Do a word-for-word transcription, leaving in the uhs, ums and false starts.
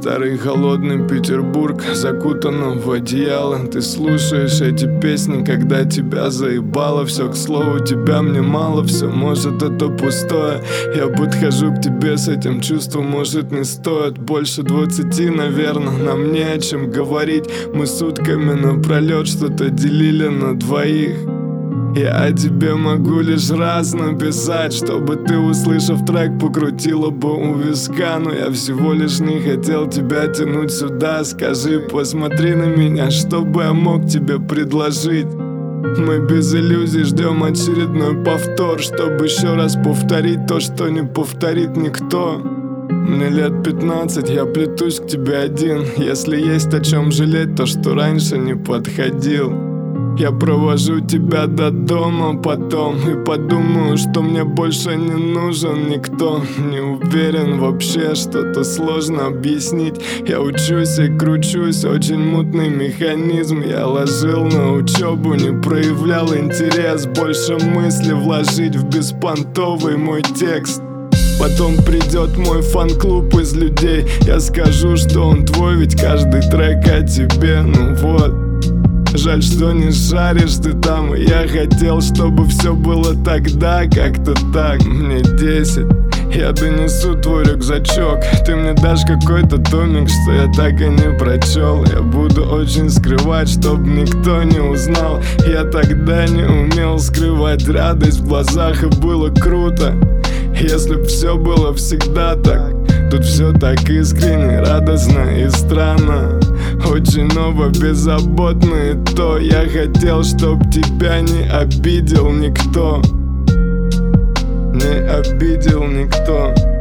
Старый холодный Петербург закутан в одеяло. Ты слушаешь эти песни, когда тебя заебало. Все, к слову, тебя мне мало, все, может, это пустое. Я подхожу к тебе с этим чувством, может, не стоит. Больше двадцати, наверное, нам не о чем говорить. Мы сутками напролет что-то делили на двоих. Я о тебе могу лишь раз написать, чтобы ты, услышав трек, покрутила бы у виска. Но я всего лишь не хотел тебя тянуть сюда. Скажи, посмотри на меня, что бы я мог тебе предложить. Мы без иллюзий ждем очередной повтор, чтобы еще раз повторить то, что не повторит никто. Мне лет пятнадцать, я плетусь к тебе один. Если есть о чем жалеть, то что раньше не подходил. Я провожу тебя до дома потом и подумаю, что мне больше не нужен никто. Не уверен вообще, что-то сложно объяснить. Я учусь и кручусь, очень мутный механизм. Я ложил на учебу, не проявлял интерес. Больше мысли вложить в беспонтовый мой текст. Потом придет мой фан-клуб из людей. Я скажу, что он твой, ведь каждый трек о тебе. Ну вот. Жаль, что не шаришь ты там. И я хотел, чтобы все было тогда, как-то так. Мне десять, я донесу твой рюкзачок. Ты мне дашь какой-то томик, что я так и не прочел. Я буду очень скрывать, чтоб никто не узнал. Я тогда не умел скрывать радость в глазах, и было круто. Если б все было всегда так. Тут все так искренне, радостно и странно. Очень ново, беззаботно и то. Я хотел, чтоб тебя не обидел никто. Не обидел никто.